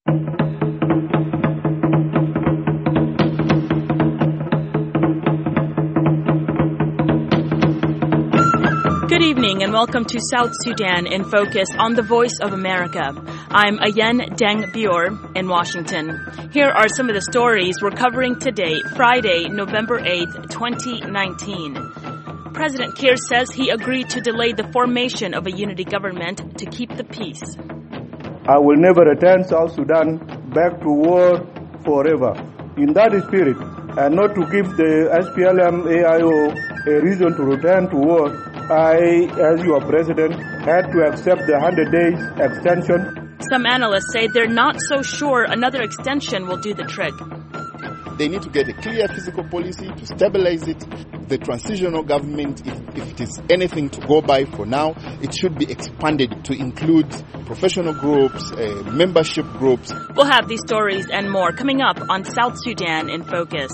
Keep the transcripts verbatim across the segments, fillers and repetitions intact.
Good evening and welcome to South Sudan in Focus on the Voice of America. I'm Ayen Deng Bior in Washington. Here are some of the stories we're covering today, Friday, November eighth, twenty nineteen. President Kiir says he agreed to delay the formation of a unity government to keep the peace. I will never return South Sudan back to war forever. In that spirit, and not to give the S P L M A I O a reason to return to war, I, as your president, had to accept the one hundred days extension. Some analysts say they're not so sure another extension will do the trick. They need to get a clear fiscal policy to stabilize it. The transitional government, if, if it is anything to go by for now, it should be expanded to include professional groups, uh, membership groups. We'll have these stories and more coming up on South Sudan in Focus.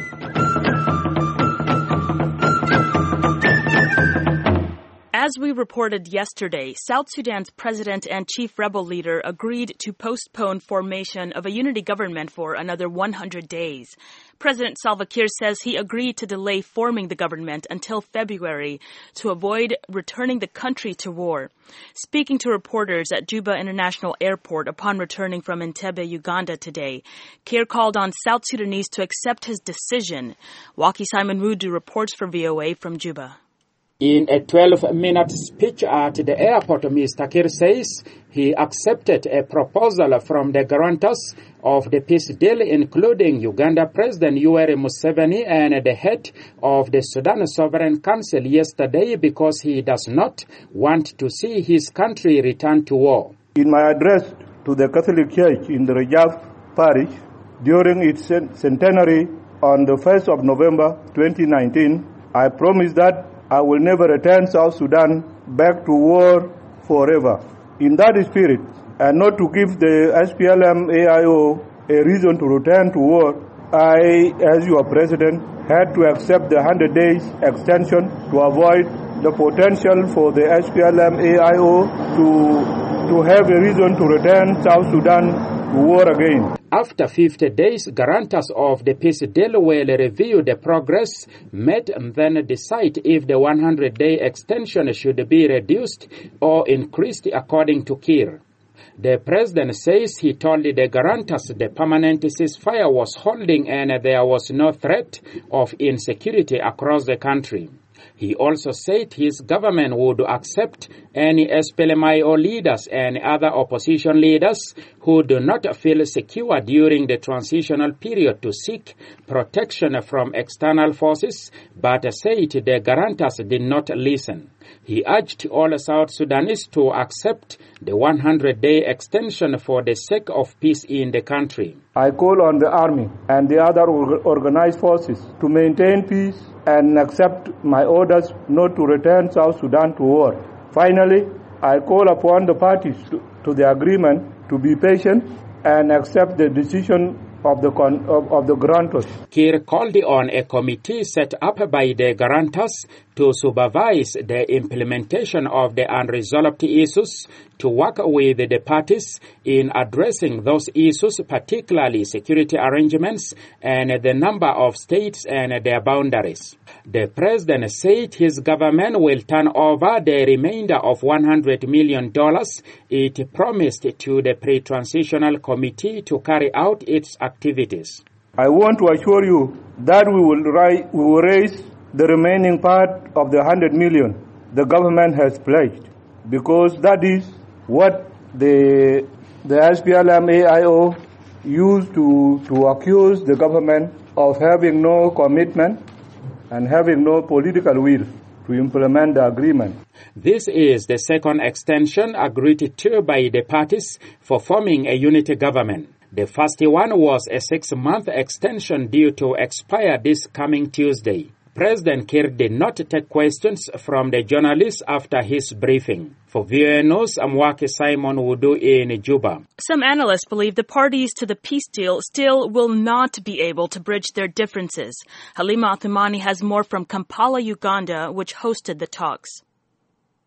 As we reported yesterday, South Sudan's president and chief rebel leader agreed to postpone formation of a unity government for another one hundred days. President Salva Kiir says he agreed to delay forming the government until February to avoid returning the country to war. Speaking to reporters at Juba International Airport upon returning from Entebbe, Uganda today, Kiir called on South Sudanese to accept his decision. Waki Simon Wudu reports for V O A from Juba. In a twelve-minute speech at the airport, Mister Kiir says he accepted a proposal from the guarantors of the peace deal, including Uganda President Yoweri Museveni and the head of the Sudan Sovereign Council yesterday, because he does not want to see his country return to war. In my address to the Catholic Church in the Rajaf Parish during its centenary on the first of November twenty nineteen, I promised that I will never return South Sudan back to war forever. In that spirit, and not to give the S P L M A I O a reason to return to war, I, as your president, had to accept the one hundred days extension to avoid the potential for the S P L M A I O to, to have a reason to return South Sudan to war again. After fifty days, guarantors of the peace deal will review the progress made and then decide if the one hundred day extension should be reduced or increased, according to Kiir. The president says he told the guarantors the permanent ceasefire was holding and there was no threat of insecurity across the country. He also said his government would accept any S P L M I O leaders and other opposition leaders who do not feel secure during the transitional period to seek protection from external forces, but said the guarantors did not listen. He urged all South Sudanese to accept the one hundred day extension for the sake of peace in the country. I call on the army and the other organized forces to maintain peace and accept my orders not to return South Sudan to war. Finally, I call upon the parties to, to the agreement to be patient and accept the decision of the con- of, of the guarantors. Kiir called on a committee set up by the guarantors to supervise the implementation of the unresolved issues, to work with the parties in addressing those issues, particularly security arrangements and the number of states and their boundaries. The president said his government will turn over the remainder of one hundred million dollars it promised to the pre-transitional committee to carry out its activities. I want to assure you that we will, ri- we will raise the remaining part of the one hundred million dollars the government has pledged, because that is what the the S P L M A I O used to, to accuse the government of having no commitment and having no political will to implement the agreement. This is the second extension agreed to by the parties for forming a unity government. The first one was a six-month extension due to expire this coming Tuesday. President Kiir did not take questions from the journalists after his briefing. For V O A News, I'm Waki Simon Wudu in Juba. Some analysts believe the parties to the peace deal still will not be able to bridge their differences. Halima Athumani has more from Kampala, Uganda, which hosted the talks.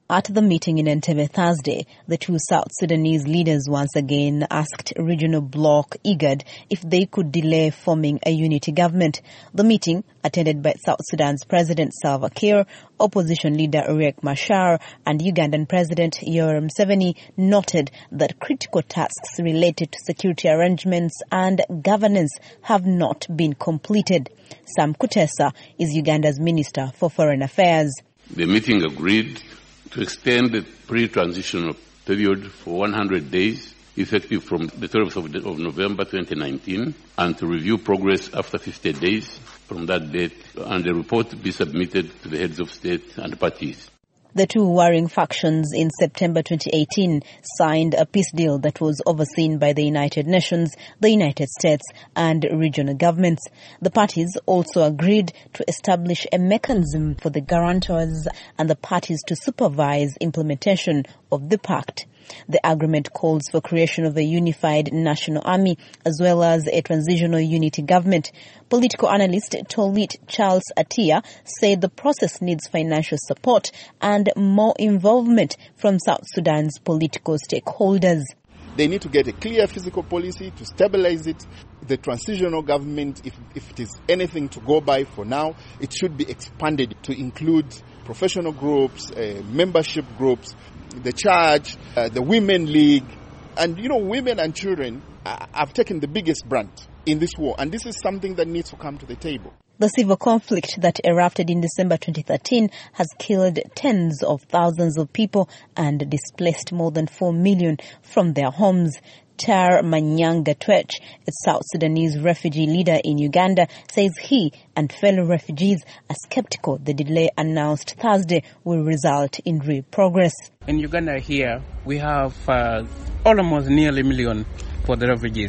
At the meeting in Entebbe Thursday, the two South Sudanese leaders once again asked regional bloc IGAD if they could delay forming a unity government. The meeting, attended by South Sudan's President Salva Kiir, opposition leader Riek Machar, and Ugandan President Yoweri Museveni, noted that critical tasks related to security arrangements and governance have not been completed. Sam Kutesa is Uganda's Minister for Foreign Affairs. The meeting agreed to extend the pre-transitional period for one hundred days, effective from the third of November twenty nineteen, and to review progress after fifty days from that date, and the report be submitted to the heads of state and parties. The two warring factions in September twenty eighteen signed a peace deal that was overseen by the United Nations, the United States, and regional governments. The parties also agreed to establish a mechanism for the guarantors and the parties to supervise implementation of the pact. The agreement calls for creation of a unified national army as well as a transitional unity government. Political analyst Tolit Charles Atia said the process needs financial support and more involvement from South Sudan's political stakeholders. They need to get a clear fiscal policy to stabilize it. The transitional government, if, if it is anything to go by for now, it should be expanded to include professional groups, uh, membership groups, the church, uh, the Women League. And, you know, women and children uh, have taken the biggest brunt in this war. And this is something that needs to come to the table. The civil conflict that erupted in December twenty thirteen has killed tens of thousands of people and displaced more than four million from their homes. Tar Manyanga Twech, a South Sudanese refugee leader in Uganda, says he and fellow refugees are skeptical the delay announced Thursday will result in real progress. In Uganda here, we have uh, almost nearly a million for the refugees.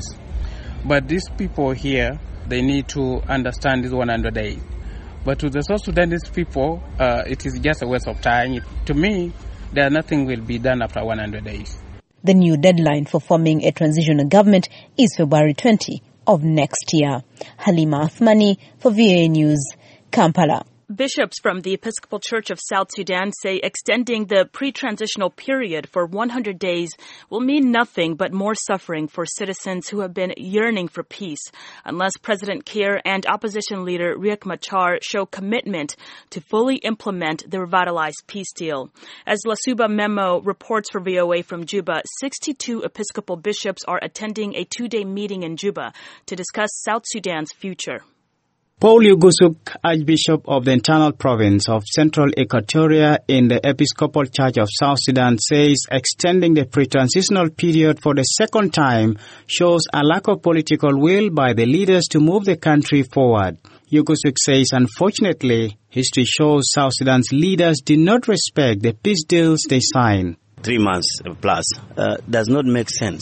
But these people here, they need to understand this one hundred days. But to the South Sudanese people, uh, it is just a waste of time. It, to me, there nothing will be done after one hundred days. The new deadline for forming a transitional government is February twentieth of next year. Halima Athmani for V O A News, Kampala. Bishops from the Episcopal Church of South Sudan say extending the pre-transitional period for one hundred days will mean nothing but more suffering for citizens who have been yearning for peace, unless President Kiir and opposition leader Riek Machar show commitment to fully implement the revitalized peace deal. As Lasuba Memo reports for V O A from Juba, sixty-two Episcopal bishops are attending a two-day meeting in Juba to discuss South Sudan's future. Paul Yugusuk, Archbishop of the Internal Province of Central Equatoria in the Episcopal Church of South Sudan, says extending the pre-transitional period for the second time shows a lack of political will by the leaders to move the country forward. Yugusuk says, unfortunately, history shows South Sudan's leaders did not respect the peace deals they signed. Three months plus uh, does not make sense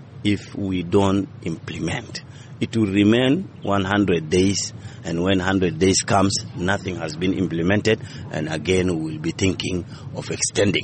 if we don't implement. It will remain one hundred days, and when one hundred days comes, nothing has been implemented, and again we will be thinking of extending.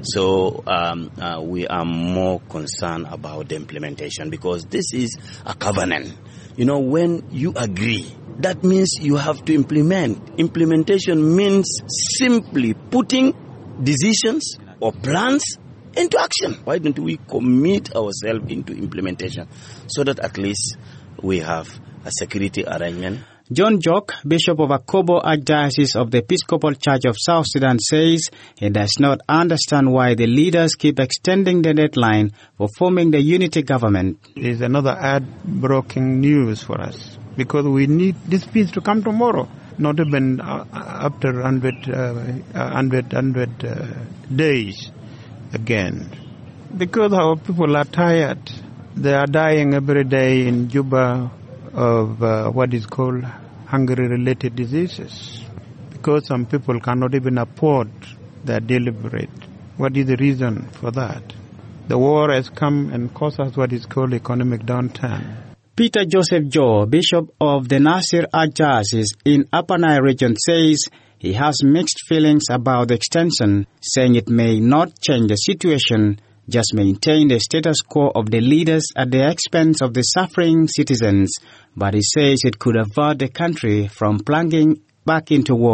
So um, uh, we are more concerned about the implementation, because this is a covenant. You know, when you agree, that means you have to implement. Implementation means simply putting decisions or plans into action. Why don't we commit ourselves into implementation so that at least we have a security arrangement? John Jock, Bishop of Akobo Archdiocese of the Episcopal Church of South Sudan, says he does not understand why the leaders keep extending the deadline for forming the unity government. It is another heartbreaking news for us, because we need this peace to come tomorrow, not even uh, after one hundred, uh, one hundred, one hundred uh, days again. Because our people are tired. They are dying every day in Juba of uh, what is called hunger-related diseases, because some people cannot even afford their daily bread. What is the reason for that? The war has come and caused us what is called economic downturn. Peter Joseph Joe, Bishop of the Nasir Archdiocese in Upper Nile region, says he has mixed feelings about the extension, saying it may not change the situation, just maintain the status quo of the leaders at the expense of the suffering citizens, but he says it could avert the country from plunging back into war.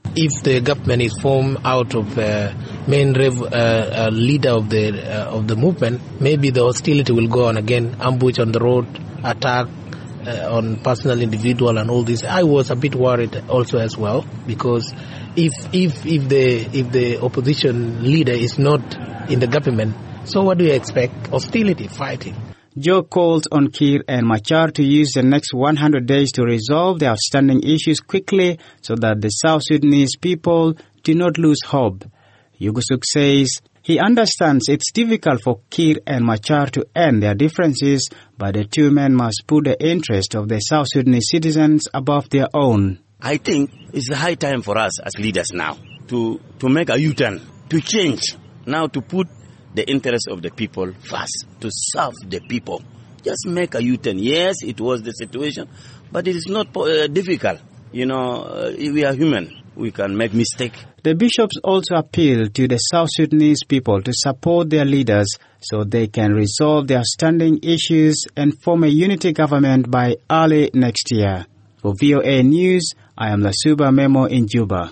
If the government is formed out of uh, main rev, uh, uh, leader of the uh, of the movement, maybe the hostility will go on again, ambush on the road, attack uh, on personal, individual, and all this. I was a bit worried also as well, because if if if the if the opposition leader is not in the government, so what do you expect? Hostility, fighting. Joe called on Kiir and Machar to use the next one hundred days to resolve the outstanding issues quickly so that the South Sudanese people do not lose hope. Yugusuk says he understands it's difficult for Kiir and Machar to end their differences, but the two men must put the interest of the South Sudanese citizens above their own. I think it's the high time for us as leaders now to, to make a U-turn, to change, now to put the interest of the people first, to serve the people. Just make a U-turn. Yes, it was the situation, but it is not uh, difficult. You know, uh, we are human. We can make mistakes. The bishops also appealed to the South Sudanese people to support their leaders so they can resolve their outstanding issues and form a unity government by early next year. For V O A News, I am Lasuba Memo in Juba.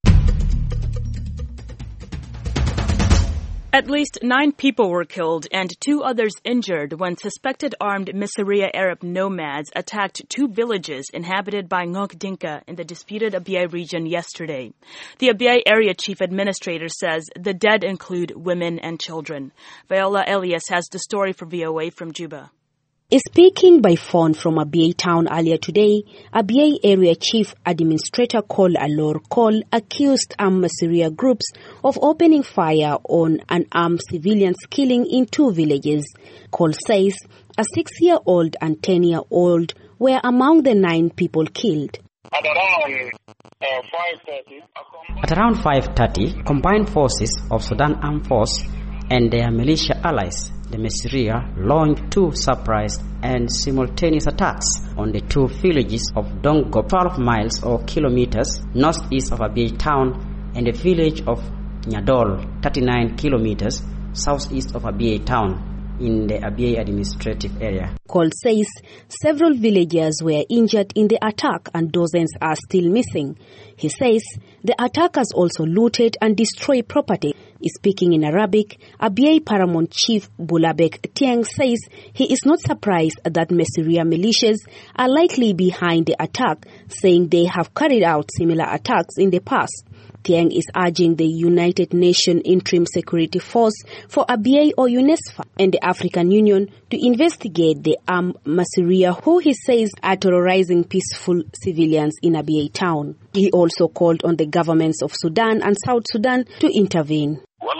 At least nine people were killed and two others injured when suspected armed Miseria Arab nomads attacked two villages inhabited by Ngok Dinka in the disputed Abyei region yesterday. The Abyei area chief administrator says the dead include women and children. Viola Elias has the story for V O A from Juba. Speaking by phone from Abyei town earlier today, Abyei area chief administrator Col Alor Col accused armed Miseria groups of opening fire on unarmed civilians, killing in two villages. Col says a six-year-old and ten-year-old were among the nine people killed. At around uh, five thirty, At around five thirty, combined forces of Sudan Armed Force and their militia allies, the Miseria, launched two surprise and simultaneous attacks on the two villages of Dongo, twelve miles or kilometers northeast of Abyei town, and the village of Nyadol, thirty-nine kilometers southeast of Abyei town in the Abyei administrative area. Col says several villagers were injured in the attack and dozens are still missing. He says the attackers also looted and destroyed property. Speaking in Arabic, Abyei Paramount Chief Bulabek Tieng says he is not surprised that Miseria militias are likely behind the attack, saying they have carried out similar attacks in the past. Tieng is urging the United Nations Interim Security Force for Abyei or UNESFA and the African Union to investigate the armed Miseria who he says are terrorizing peaceful civilians in Abyei town. He also called on the governments of Sudan and South Sudan to intervene.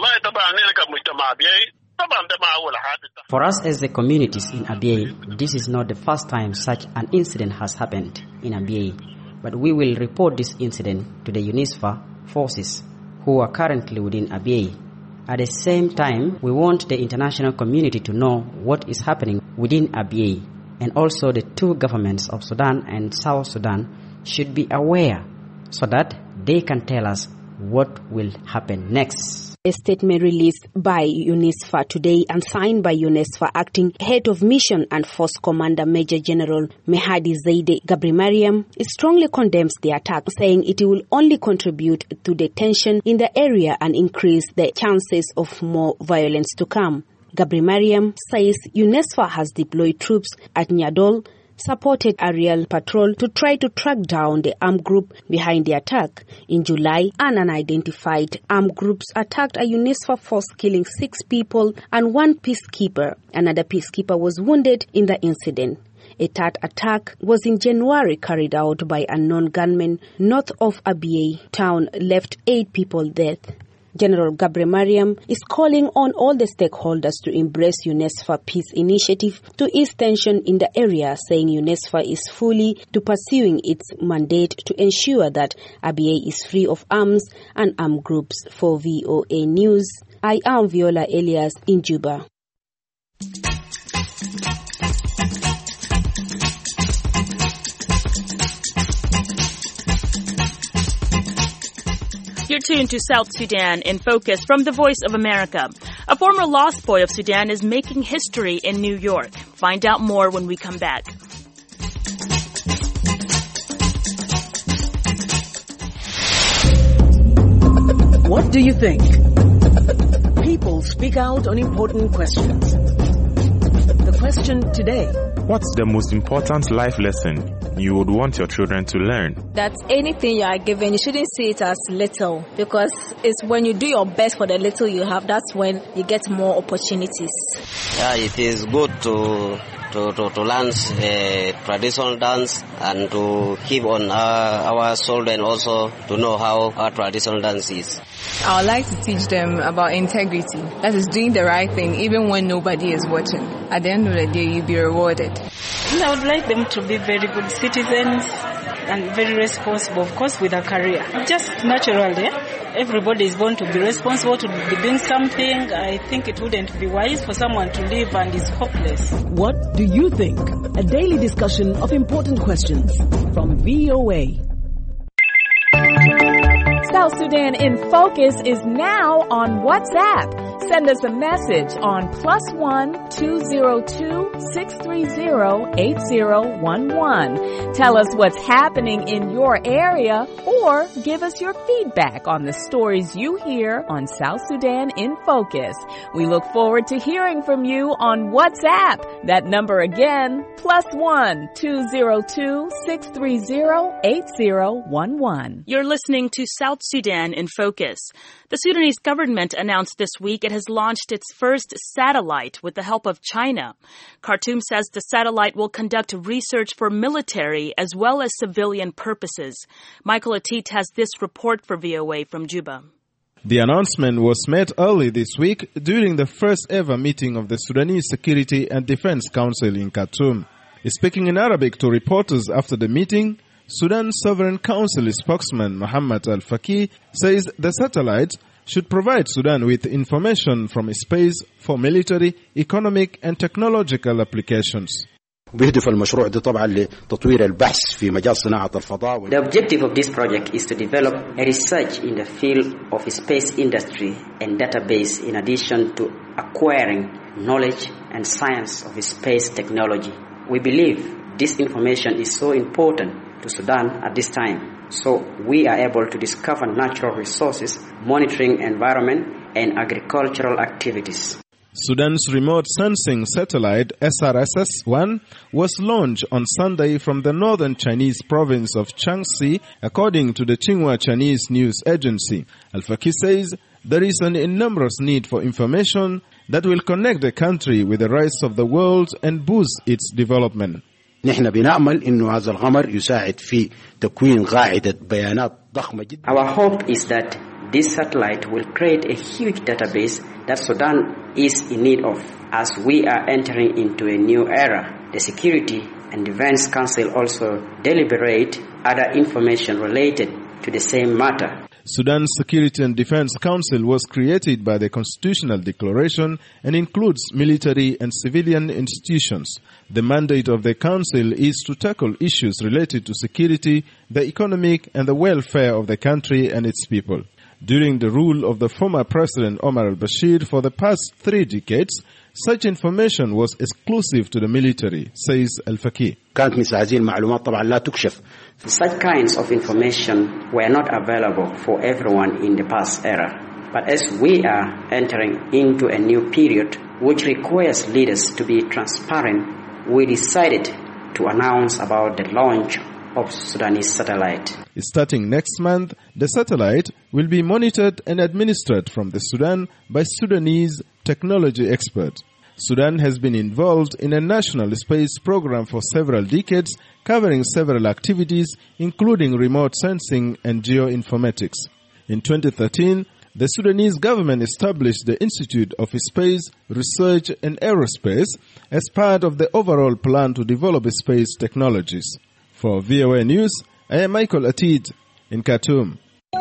For us as the communities in Abyei, this is not the first time such an incident has happened in Abyei, but we will report this incident to the UNISFA forces who are currently within Abyei. At the same time, we want the international community to know what is happening within Abyei, and also the two governments of Sudan and South Sudan should be aware so that they can tell us what will happen next. A statement released by UNISFA today and signed by UNISFA acting head of mission and force commander Major General Mehadi Zaide Gabrimariam strongly condemns the attack, saying it will only contribute to the tension in the area and increase the chances of more violence to come. Gabrimariam says UNISFA has deployed troops at Nyadol, supported aerial patrol to try to track down the armed group behind the attack. In July, an unidentified armed groups attacked a UNISFA force, killing six people and one peacekeeper. Another peacekeeper was wounded in the incident. A third attack was in January, carried out by unknown gunmen north of Abyei town, left eight people dead. General Gabrimariam is calling on all the stakeholders to embrace UNISFA peace initiative to ease tension in the area, saying UNISFA is fully to pursuing its mandate to ensure that Abyei is free of arms and armed groups. For V O A News, I am Viola Elias in Juba. You're tuned to South Sudan in Focus from the Voice of America. A former lost boy of Sudan is making history in New York. Find out more when we come back. What do you think? People speak out on important questions. The question today: what's the most important life lesson you would want your children to learn? That anything you are given, you shouldn't see it as little, because it's when you do your best for the little you have, that's when you get more opportunities. Yeah, it is good to to, to, to learn uh, traditional dance and to keep on uh, our children also to know how our traditional dance is. I would like to teach them about integrity. That is doing the right thing even when nobody is watching. At the end of the day, you'll be rewarded. I would like them to be very good citizens and very responsible, of course, with a career. Just naturally, yeah? Everybody is born to be responsible, to be doing something. I think it wouldn't be wise for someone to live and is hopeless. What do you think? A daily discussion of important questions from V O A. South Sudan in Focus is now on WhatsApp. Send us a message on plus one two zero two six three zero eight zero one one. Tell us what's happening in your area or give us your feedback on the stories you hear on South Sudan in Focus. We look forward to hearing from you on WhatsApp. That number again, plus one two zero two six three zero eight zero one one. You're listening to South Sudan in Focus. The Sudanese government announced this week it has launched its first satellite with the help of China. Khartoum says the satellite will conduct research for military as well as civilian purposes. Michael Atit has this report for V O A from Juba. The announcement was made early this week during the first ever meeting of the Sudanese Security and Defense Council in Khartoum. Speaking in Arabic to reporters after the meeting, Sudan Sovereign Council spokesman Mohammed Al-Faqih says the satellite should provide Sudan with information from space for military, economic and technological applications. بيهدف المشروع ده طبعا لتطوير البحث في مجال صناعة الفضاء. The objective of this project is to develop a research in the field of space industry and database in addition to acquiring knowledge and science of space technology. We believe this information is so important to Sudan at this time, so we are able to discover natural resources, monitoring environment and agricultural activities. Sudan's remote sensing satellite S R S S one was launched on Sunday from the northern Chinese province of Jiangxi, according to the Xinhua Chinese news agency. Al-Faqih says there is an enormous need for information that will connect the country with the rest of the world and boost its development. نحن بنأمل إنه هذا القمر يساعد في تكوين قاعدة بيانات ضخمة جدا. Our hope is that this satellite will create a huge database that Sudan is in need of. As we are entering into a new era, the Security and Defense Council also deliberate other information related to the same matter. Sudan's Security and Defense Council was created by the Constitutional Declaration and includes military and civilian institutions. The mandate of the Council is to tackle issues related to security, the economic and the welfare of the country and its people. During the rule of the former President Omar al-Bashir for the past three decades, such information was exclusive to the military, says Al-Faqih. Such kinds of information were not available for everyone in the past era. But as we are entering into a new period which requires leaders to be transparent, we decided to announce about the launch of Sudanese satellite. Starting next month, the satellite will be monitored and administered from the Sudan by Sudanese technology experts. Sudan has been involved in a national space program for several decades, covering several activities, including remote sensing and geoinformatics. In twenty thirteen, the Sudanese government established the Institute of Space Research and Aerospace as part of the overall plan to develop space technologies. For V O A News, I am Michael Atit in Khartoum.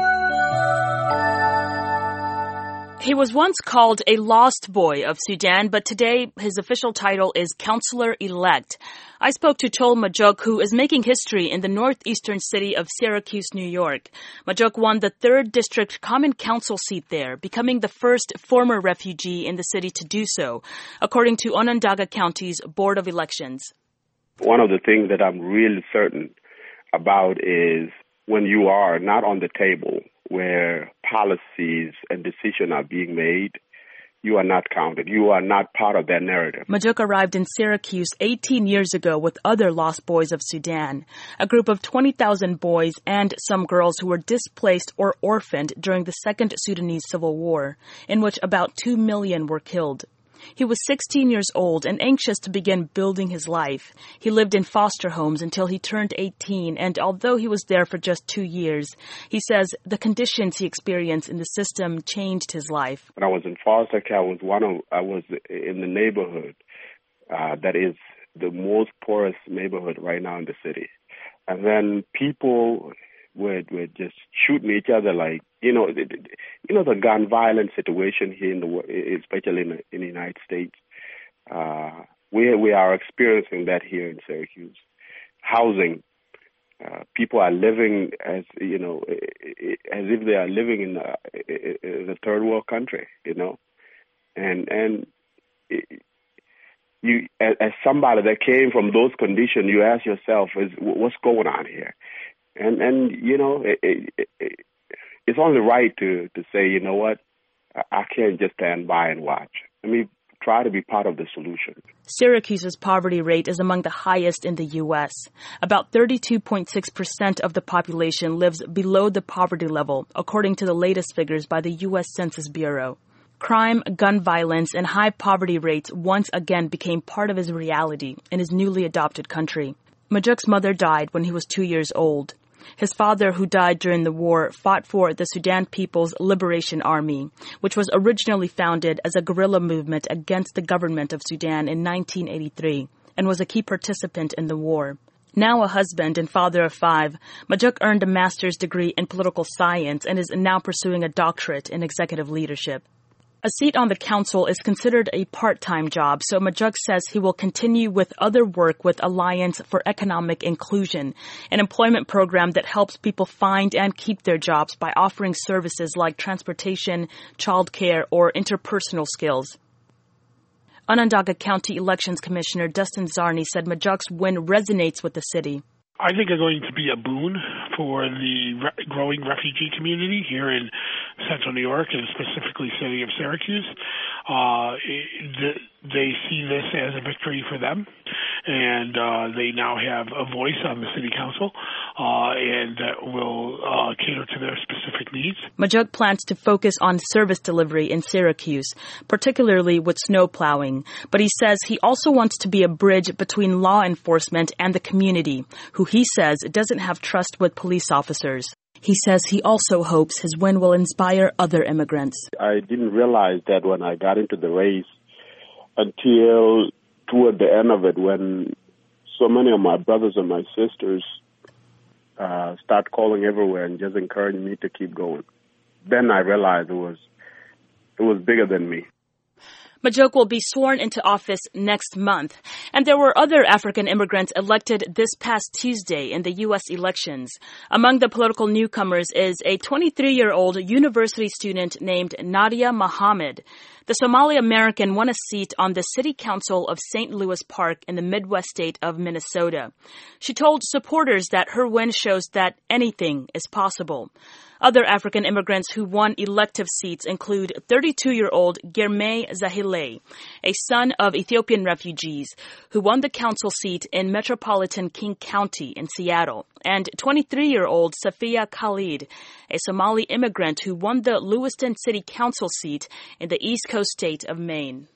He was once called a lost boy of Sudan, but today his official title is Counselor-elect. I spoke to Chol Majok, who is making history in the northeastern city of Syracuse, New York. Majok won the third District Common Council seat there, becoming the first former refugee in the city to do so, according to Onondaga County's Board of Elections. One of the things that I'm really certain about is when you are not on the table where policies and decisions are being made, you are not counted. You are not part of that narrative. Majuk arrived in Syracuse eighteen years ago with other lost boys of Sudan, a group of twenty thousand boys and some girls who were displaced or orphaned during the Second Sudanese Civil War, in which about two million were killed. He was sixteen years old and anxious to begin building his life. He lived in foster homes until he turned eighteen, and although he was there for just two years, he says the conditions he experienced in the system changed his life. When I was in foster care, I was one of I was in the neighborhood uh, that is the most poorest neighborhood right now in the city, and then people would would just shooting each other like, you know, you know the gun violence situation here in the, especially in the, in the United States. Uh, we we are experiencing that here in Syracuse. Housing, uh, people are living as you know, as if they are living in a, in a third world country, you know, and and. You, as, as somebody that came from those conditions, you ask yourself, "Is what's going on here?" And, and you know, it, it, it, it's only right to, to say, you know what, I can't just stand by and watch. Let me try to be part of the solution. Syracuse's poverty rate is among the highest in the U S. About thirty-two point six percent of the population lives below the poverty level, according to the latest figures by the U S Census Bureau. Crime, gun violence, and high poverty rates once again became part of his reality in his newly adopted country. Majuk's mother died when he was two years old. His father, who died during the war, fought for the Sudan People's Liberation Army, which was originally founded as a guerrilla movement against the government of Sudan in nineteen eighty-three, and was a key participant in the war. Now a husband and father of five, Majuk earned a master's degree in political science and is now pursuing a doctorate in executive leadership. A seat on the council is considered a part-time job, so Majuk says he will continue with other work with Alliance for Economic Inclusion, an employment program that helps people find and keep their jobs by offering services like transportation, childcare, or interpersonal skills. Onondaga County Elections Commissioner Dustin Zarni said Majuk's win resonates with the city. I think are going to be a boon for the re- growing refugee community here in central New York and specifically city of Syracuse. Uh, the, they see this as a victory for them, and uh, they now have a voice on the city council, uh, and that will uh, cater to their specific needs. Majuk plans to focus on service delivery in Syracuse, particularly with snow plowing, but he says he also wants to be a bridge between law enforcement and the community, who he says doesn't have trust with police officers. He says he also hopes his win will inspire other immigrants. I didn't realize that when I got into the race until toward the end of it, when so many of my brothers and my sisters uh, start calling everywhere and just encouraging me to keep going. Then I realized it was it was bigger than me. Majuk will be sworn into office next month. And there were other African immigrants elected this past Tuesday in the U S elections. Among the political newcomers is a twenty-three-year-old university student named Nadia Mohammed. The Somali American won a seat on the City Council of Saint Louis Park in the Midwest state of Minnesota. She told supporters that her win shows that anything is possible. Other African immigrants who won elective seats include thirty-two-year-old Girmay Zahile, a son of Ethiopian refugees, who won the council seat in metropolitan King County in Seattle, and twenty-three-year-old Safiya Khalid, a Somali immigrant who won the Lewiston City Council seat in the East Coast state of Maine.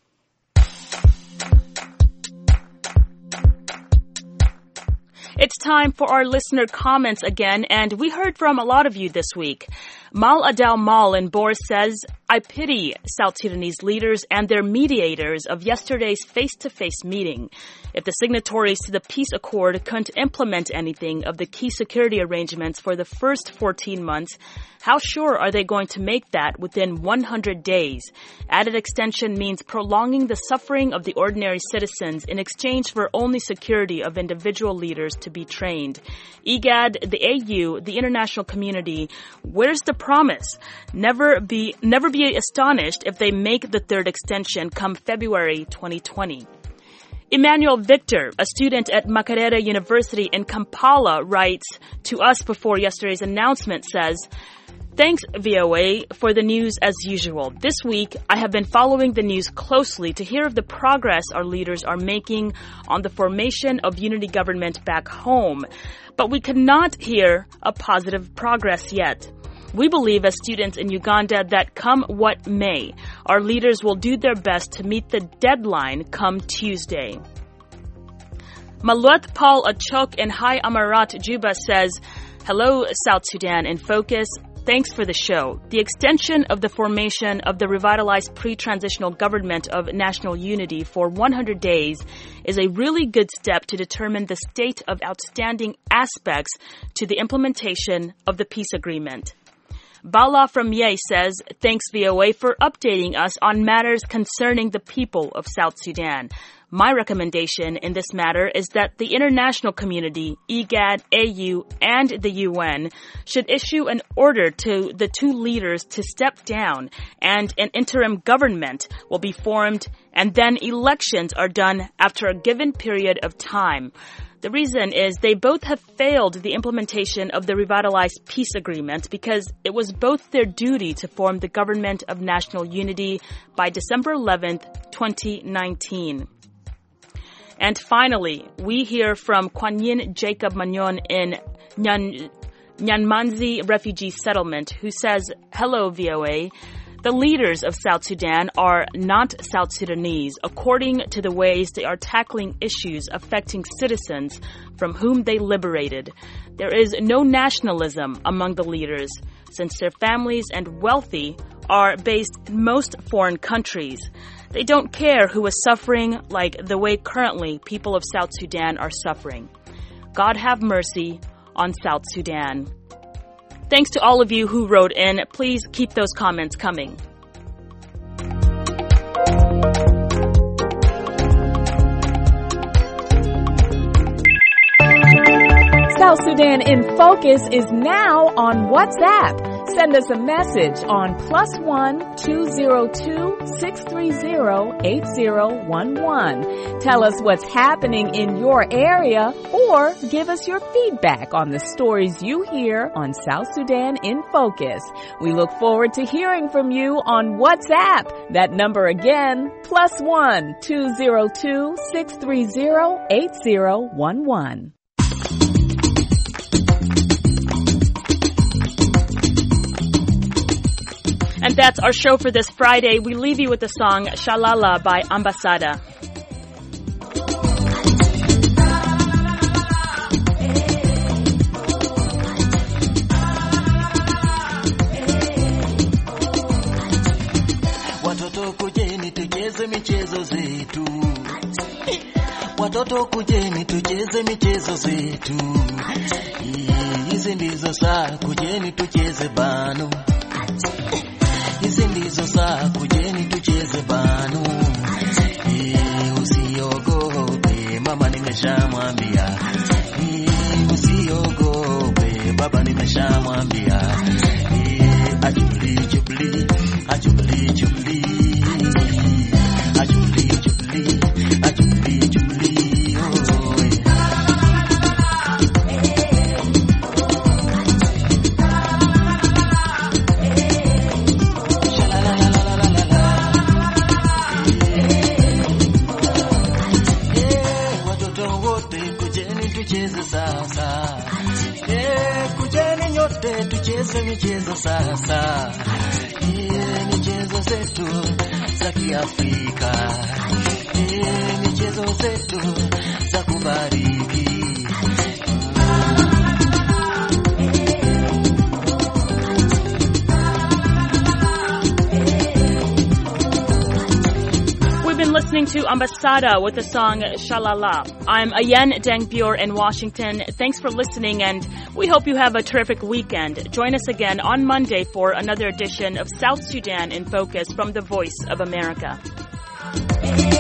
It's time for our listener comments again, and we heard from a lot of you this week. Mal Adel Mal in Bor says, I pity South Sudanese leaders and their mediators of yesterday's face-to-face meeting. If the signatories to the peace accord couldn't implement anything of the key security arrangements for the first fourteen months, how sure are they going to make that within one hundred days? Added extension means prolonging the suffering of the ordinary citizens in exchange for only security of individual leaders to be trained. I G A D, the A U, the international community, where's the promise? Never be, never be astonished if they make the third extension come February twenty twenty. Emmanuel Victor, a student at Makerere University in Kampala, writes to us before yesterday's announcement, says, Thanks, V O A, for the news as usual. This week, I have been following the news closely to hear of the progress our leaders are making on the formation of unity government back home. But we cannot hear a positive progress yet. We believe as students in Uganda that come what may, our leaders will do their best to meet the deadline come Tuesday. Maluat Paul Achok in Hai Amarat, Juba says, "Hello, South Sudan in Focus. Thanks for the show. The extension of the formation of the revitalized pre-transitional government of national unity for one hundred days is a really good step to determine the state of outstanding aspects to the implementation of the peace agreement." Bala from Ye says, "Thanks V O A for updating us on matters concerning the people of South Sudan. My recommendation in this matter is that the international community, I G A D, A U, and the U N should issue an order to the two leaders to step down, and an interim government will be formed, and then elections are done after a given period of time. The reason is they both have failed the implementation of the revitalized peace agreement because it was both their duty to form the government of national unity by December eleventh, twenty nineteen. And finally, we hear from Kwanyin Jacob Manyon in Nyan, Nyanmanzi Refugee Settlement, who says, "Hello, V O A. The leaders of South Sudan are not South Sudanese according to the ways they are tackling issues affecting citizens from whom they liberated. There is no nationalism among the leaders, since their families and wealthy are based in most foreign countries. They don't care who is suffering like the way currently people of South Sudan are suffering. God have mercy on South Sudan." Thanks to all of you who wrote in. Please keep those comments coming. South Sudan in Focus is now on WhatsApp. Send us a message on plus one two zero two six three zero eight zero one one. Tell us what's happening in your area or give us your feedback on the stories you hear on South Sudan in Focus. We look forward to hearing from you on WhatsApp. That number again, plus one two zero two six three zero eight zero one one. And that's our show for this Friday. We leave you with the song Shalala by Ambassador. Watoto kujeni tucheze michezo zetu. Watoto kujeni tucheze michezo zetu. Hizi ndizo saa kujeni tucheze bano. Hizi ndizo saa kujeni tucheze bano. Eh, usiogope mama nimeshamwambia. Eh, usiogope baba nimeshamwambia. Eh, ajuli jubli, ajuli jubli. Ajuli jubli, ajuli jubli. Oh. Tucheze michezo sasa, yeah, michezo zetu za Kiafrika, yeah, michezo zetu za kubariki. Listening to Ambassador with the song Shalala. I'm Ayen Dangbyor in Washington. Thanks for listening, and we hope you have a terrific weekend. Join us again on Monday for another edition of South Sudan in Focus from the Voice of America.